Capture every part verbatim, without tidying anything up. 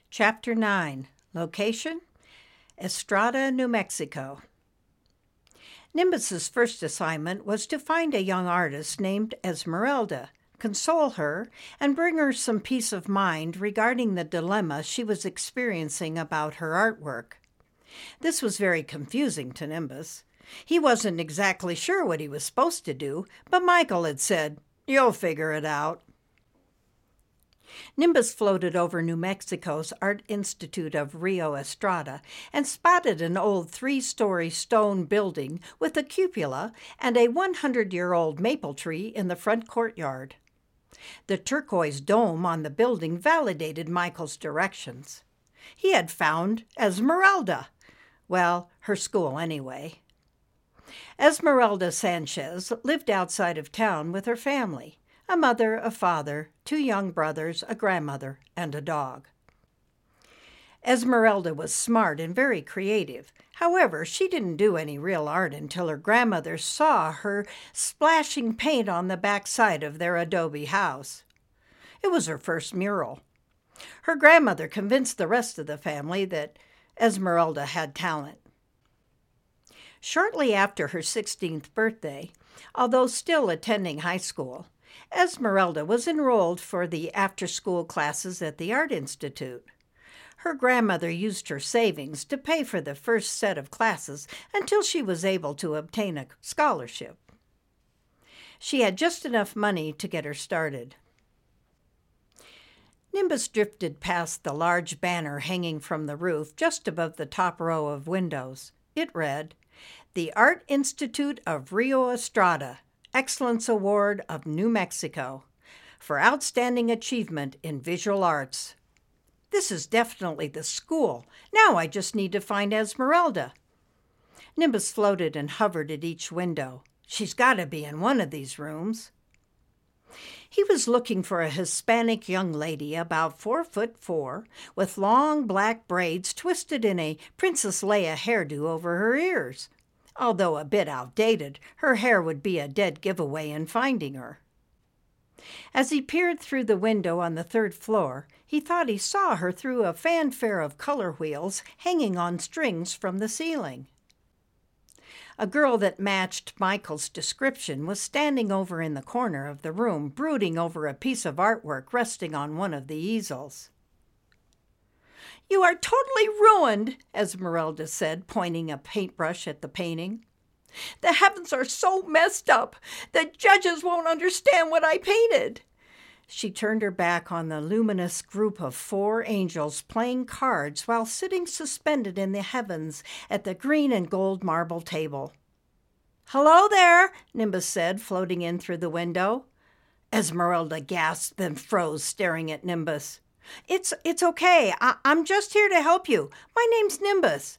Chapter nine. Location: Estrada, New Mexico. Nimbus's first assignment was to find a young artist named Esmeralda, console her, and bring her some peace of mind regarding the dilemma she was experiencing about her artwork. This was very confusing to Nimbus. He wasn't exactly sure what he was supposed to do, but Michael had said, "You'll figure it out." Nimbus floated over New Mexico's Art Institute of Rio Estrada and spotted an old three-story stone building with a cupola and a hundred-year-old maple tree in the front courtyard. The turquoise dome on the building validated Michael's directions. He had found Esmeralda. Well, her school anyway. Esmeralda Sanchez lived outside of town with her family. A mother, a father, two young brothers, a grandmother, and a dog. Esmeralda was smart and very creative. However, she didn't do any real art until her grandmother saw her splashing paint on the back side of their adobe house. It was her first mural. Her grandmother convinced the rest of the family that Esmeralda had talent. Shortly after her sixteenth birthday, although still attending high school, Esmeralda was enrolled for the after-school classes at the Art Institute. Her grandmother used her savings to pay for the first set of classes until she was able to obtain a scholarship. She had just enough money to get her started. Nimbus drifted past the large banner hanging from the roof just above the top row of windows. It read, "The Art Institute of Rio Estrada, Excellence Award of New Mexico for Outstanding Achievement in Visual Arts." This is definitely the school. Now I just need to find Esmeralda. Nimbus floated and hovered at each window. She's got to be in one of these rooms. He was looking for a Hispanic young lady about four foot four, with long black braids twisted in a Princess Leia hairdo over her ears. Although a bit outdated, her hair would be a dead giveaway in finding her. As he peered through the window on the third floor, he thought he saw her through a fanfare of color wheels hanging on strings from the ceiling. A girl that matched Michael's description was standing over in the corner of the room, brooding over a piece of artwork resting on one of the easels. "You are totally ruined," Esmeralda said, pointing a paintbrush at the painting. "The heavens are so messed up. The judges won't understand what I painted." She turned her back on the luminous group of four angels playing cards while sitting suspended in the heavens at the green and gold marble table. "Hello there," Nimbus said, floating in through the window. Esmeralda gasped, then froze, staring at Nimbus. It's it's okay. I, I'm just here to help you. My name's Nimbus."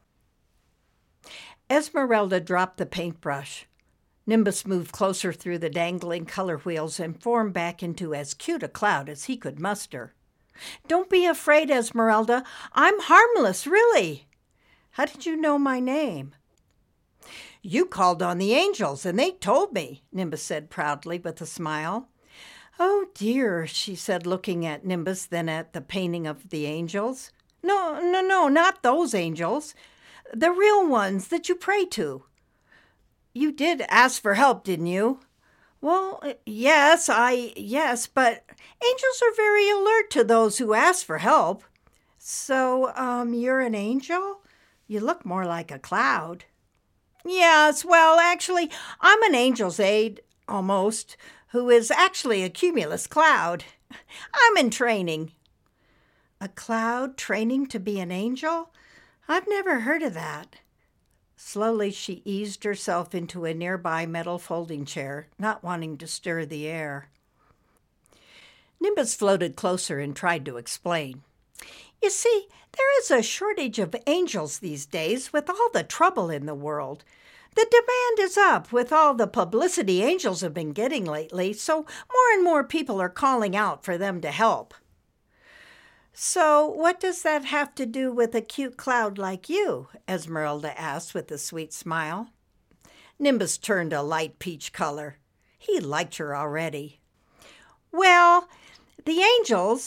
Esmeralda dropped the paintbrush. Nimbus moved closer through the dangling color wheels and formed back into as cute a cloud as he could muster. "Don't be afraid, Esmeralda. I'm harmless, really." "How did you know my name?" "You called on the angels, and they told me," Nimbus said proudly with a smile. "Oh, dear," she said, looking at Nimbus, then at the painting of the angels. "No, no, no, not those angels. The real ones that you pray to." "You did ask for help, didn't you?" "Well, yes, I, yes, but angels are very alert to those who ask for help." "So, um, you're an angel? You look more like a cloud." "Yes, well, actually, I'm an angel's aide, almost, who is actually a cumulus cloud. I'm in training." "A cloud training to be an angel? I've never heard of that." Slowly she eased herself into a nearby metal folding chair, not wanting to stir the air. Nimbus floated closer and tried to explain. "You see, there is a shortage of angels these days with all the trouble in the world. The demand is up with all the publicity angels have been getting lately, so more and more people are calling out for them to help." "So what does that have to do with a cute cloud like you?" Esmeralda asked with a sweet smile. Nimbus turned a light peach color. He liked her already. "Well, the angels,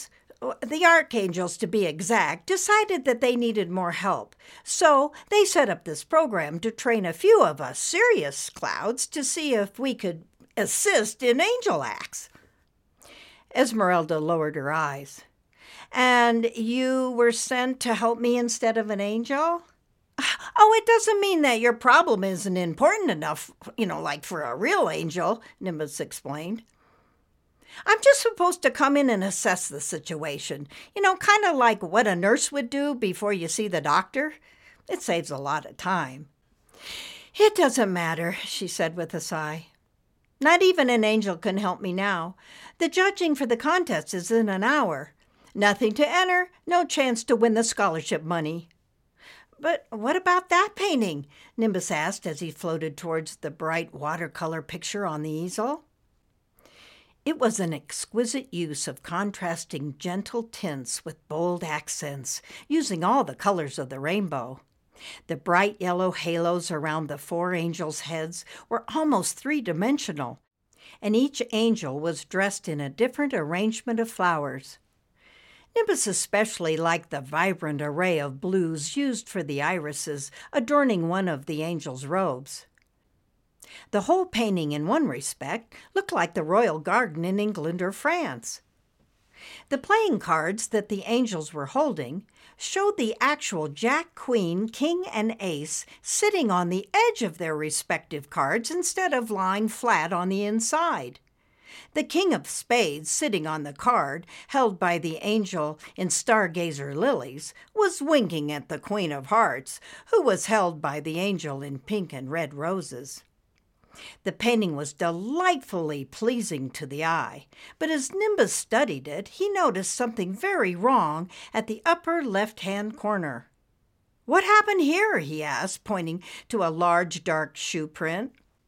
The archangels, to be exact, decided that they needed more help. So they set up this program to train a few of us serious clouds to see if we could assist in angel acts. Esmeralda lowered her eyes. And you were sent to help me instead of an angel? Oh, it doesn't mean that your problem isn't important enough, you know, like for a real angel, Nimbus explained. I'm just supposed to come in and assess the situation, you know, kind of like what a nurse would do before you see the doctor. It saves a lot of time. It doesn't matter, she said with a sigh. Not even an angel can help me now. The judging for the contest is in an hour. Nothing to enter, no chance to win the scholarship money. But what about that painting? Nimbus asked as he floated towards the bright watercolor picture on the easel. It was an exquisite use of contrasting gentle tints with bold accents, using all the colors of the rainbow. The bright yellow halos around the four angels' heads were almost three-dimensional, and each angel was dressed in a different arrangement of flowers. Nimbus especially liked the vibrant array of blues used for the irises adorning one of the angels' robes. The whole painting, in one respect, looked like the royal garden in England or France. The playing cards that the angels were holding showed the actual Jack, Queen, King, and Ace sitting on the edge of their respective cards instead of lying flat on the inside. The King of Spades, sitting on the card, held by the angel in Stargazer Lilies, was winking at the Queen of Hearts, who was held by the angel in pink and red roses. The painting was delightfully pleasing to the eye, but as Nimbus studied it, he noticed something very wrong at the upper left-hand corner. "What happened here?" he asked, pointing to a large dark shoe print.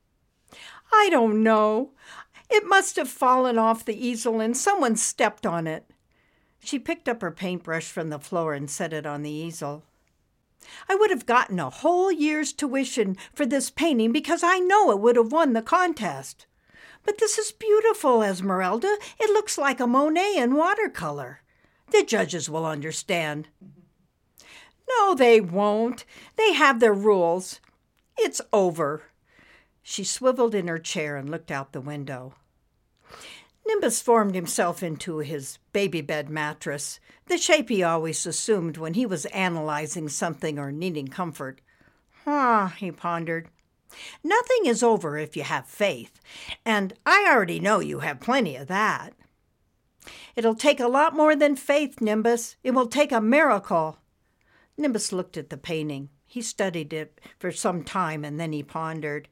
"I don't know. It must have fallen off the easel and someone stepped on it." She picked up her paintbrush from the floor and set it on the easel. "I would have gotten a whole year's tuition for this painting because I know it would have won the contest. But this is beautiful, Esmeralda. It looks like a Monet in watercolor. The judges will understand." "No, they won't. They have their rules. It's over." She swiveled in her chair and looked out the window. Nimbus formed himself into his baby bed mattress, the shape he always assumed when he was analyzing something or needing comfort. Ah, he pondered. Nothing is over if you have faith, and I already know you have plenty of that. It'll take a lot more than faith, Nimbus. It will take a miracle. Nimbus looked at the painting. He studied it for some time, and then he pondered.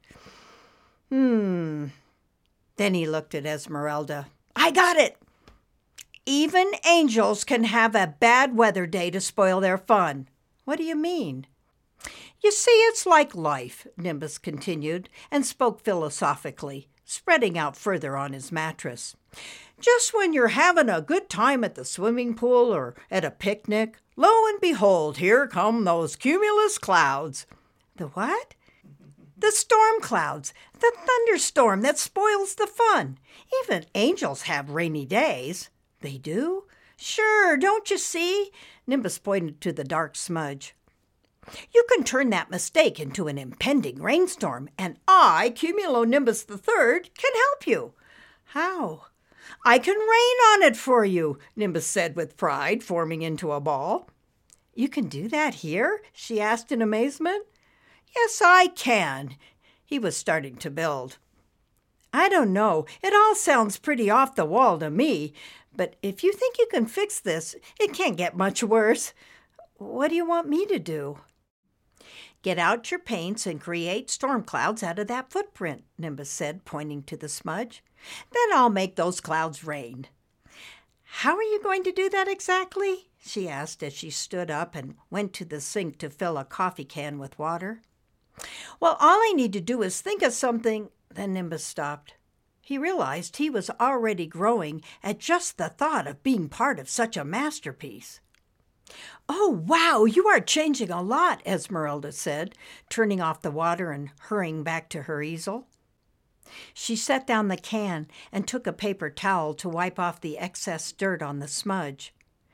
Hmm... Then he looked at Esmeralda. "I got it! Even angels can have a bad weather day to spoil their fun." "What do you mean?" "You see, it's like life," Nimbus continued, and spoke philosophically, spreading out further on his mattress. "Just when you're having a good time at the swimming pool or at a picnic, lo and behold, here come those cumulus clouds." "The what?" "The storm clouds, the thunderstorm that spoils the fun. Even angels have rainy days." "They do?" "Sure, don't you see?" Nimbus pointed to the dark smudge. "You can turn that mistake into an impending rainstorm, and I, Cumulonimbus the Third, can help you." "How?" "I can rain on it for you," Nimbus said with pride, forming into a ball. "You can do that here?" she asked in amazement. "Yes, I can." He was starting to build. "I don't know. It all sounds pretty off the wall to me. But if you think you can fix this, it can't get much worse. What do you want me to do?" "Get out your paints and create storm clouds out of that footprint," Nimbus said, pointing to the smudge. "Then I'll make those clouds rain." "How are you going to do that exactly?" she asked as she stood up and went to the sink to fill a coffee can with water. "Well, all I need to do is think of something." Then Nimbus stopped. He realized he was already growing at just the thought of being part of such a masterpiece. "Oh, wow, you are changing a lot," Esmeralda said, turning off the water and hurrying back to her easel. She set down the can and took a paper towel to wipe off the excess dirt on the smudge.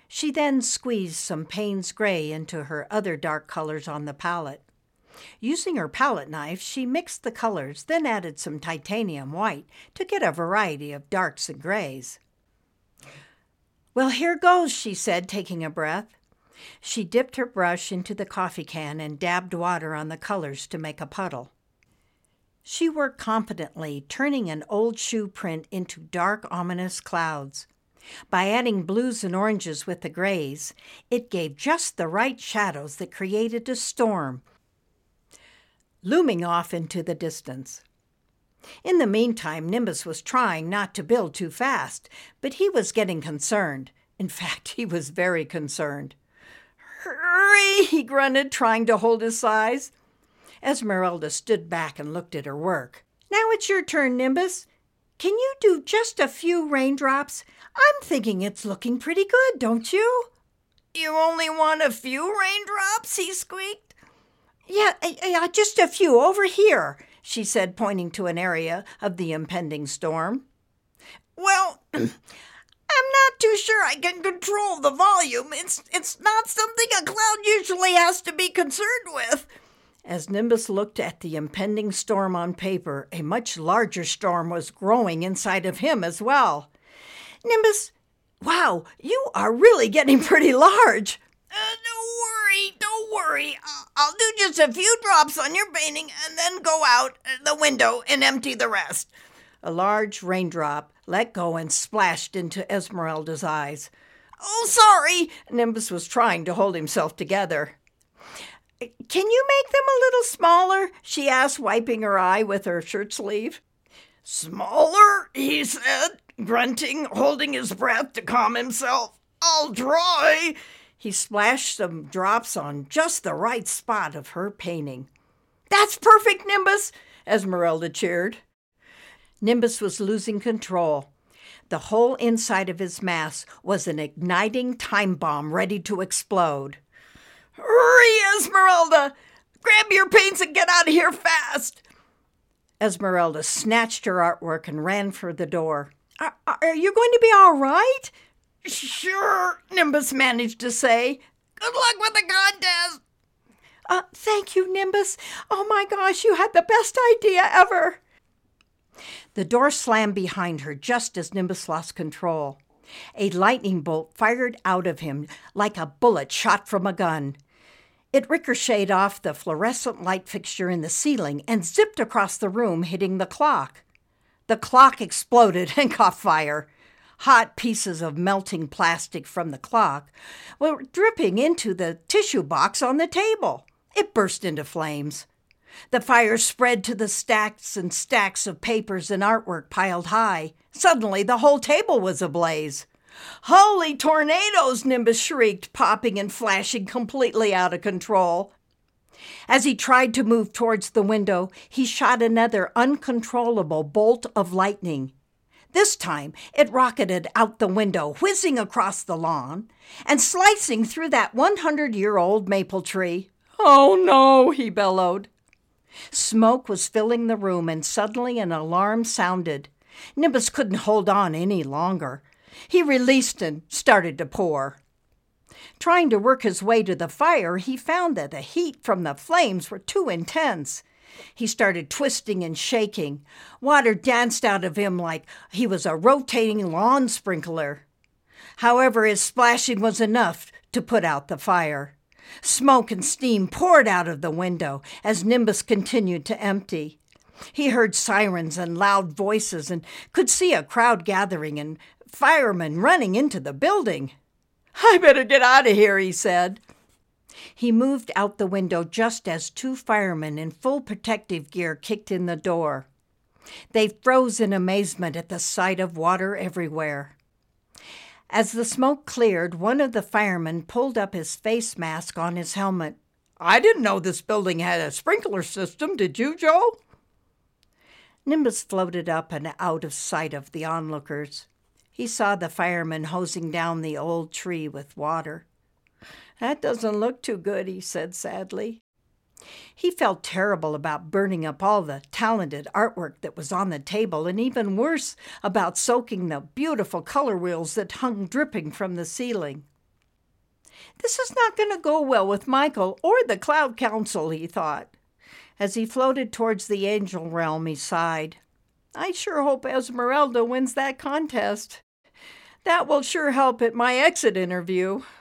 She then squeezed some Payne's Gray into her other dark colors on the palette. Using her palette knife, she mixed the colors, then added some titanium white to get a variety of darks and grays. "Well, here goes," she said, taking a breath. She dipped her brush into the coffee can and dabbed water on the colors to make a puddle. She worked confidently, turning an old shoe print into dark, ominous clouds. By adding blues and oranges with the grays, it gave just the right shadows that created a storm, looming off into the distance. In the meantime, Nimbus was trying not to build too fast, but he was getting concerned. In fact, he was very concerned. "Hurry," he grunted, trying to hold his size. Esmeralda stood back and looked at her work. "Now it's your turn, Nimbus. Can you do just a few raindrops? I'm thinking it's looking pretty good, don't you?" "You only want a few raindrops?" he squeaked. Yeah, yeah, just a few over here," she said, pointing to an area of the impending storm. "Well, I'm not too sure I can control the volume. It's, it's not something a cloud usually has to be concerned with." As Nimbus looked at the impending storm on paper, a much larger storm was growing inside of him as well. "Nimbus, wow, you are really getting pretty large." Uh, don't worry, don't worry. I'll, I'll do just a few drops on your painting and then go out the window and empty the rest." A large raindrop let go and splashed into Esmeralda's eyes. "Oh, sorry." Nimbus was trying to hold himself together. "Can you make them a little smaller?" she asked, wiping her eye with her shirt sleeve. "Smaller?" he said, grunting, holding his breath to calm himself. "I'll try." He splashed some drops on just the right spot of her painting. "That's perfect, Nimbus," Esmeralda cheered. Nimbus was losing control. The whole inside of his mask was an igniting time bomb ready to explode. "Hurry, Esmeralda! Grab your paints and get out of here fast!" Esmeralda snatched her artwork and ran for the door. Are, are you going to be all right?" "Sure," Nimbus managed to say. "Good luck with the contest." Uh, thank you, Nimbus. Oh my gosh, you had the best idea ever." The door slammed behind her just as Nimbus lost control. A lightning bolt fired out of him like a bullet shot from a gun. It ricocheted off the fluorescent light fixture in the ceiling and zipped across the room, hitting the clock. The clock exploded and caught fire. Hot pieces of melting plastic from the clock were dripping into the tissue box on the table. It burst into flames. The fire spread to the stacks and stacks of papers and artwork piled high. Suddenly, the whole table was ablaze. "Holy tornadoes!" Nimbus shrieked, popping and flashing completely out of control. As he tried to move towards the window, he shot another uncontrollable bolt of lightning. This time, it rocketed out the window, whizzing across the lawn, and slicing through that one hundred year old maple tree. "Oh no!" he bellowed. Smoke was filling the room, and suddenly an alarm sounded. Nimbus couldn't hold on any longer. He released and started to pour. Trying to work his way to the fire, he found that the heat from the flames were too intense. He started twisting and shaking. Water danced out of him like he was a rotating lawn sprinkler. However, his splashing was enough to put out the fire. Smoke and steam poured out of the window as Nimbus continued to empty. He heard sirens and loud voices and could see a crowd gathering and firemen running into the building. "I better get out of here," he said. He moved out the window just as two firemen in full protective gear kicked in the door. They froze in amazement at the sight of water everywhere. As the smoke cleared, one of the firemen pulled up his face mask on his helmet. "I didn't know this building had a sprinkler system, did you, Joe?" Nimbus floated up and out of sight of the onlookers. He saw the fireman hosing down the old tree with water. "That doesn't look too good," he said sadly. He felt terrible about burning up all the talented artwork that was on the table, and even worse about soaking the beautiful color wheels that hung dripping from the ceiling. This is not going to go well with Michael or the Cloud Council, he thought. As he floated towards the angel realm, he sighed. I sure hope Esmeralda wins that contest. That will sure help at my exit interview.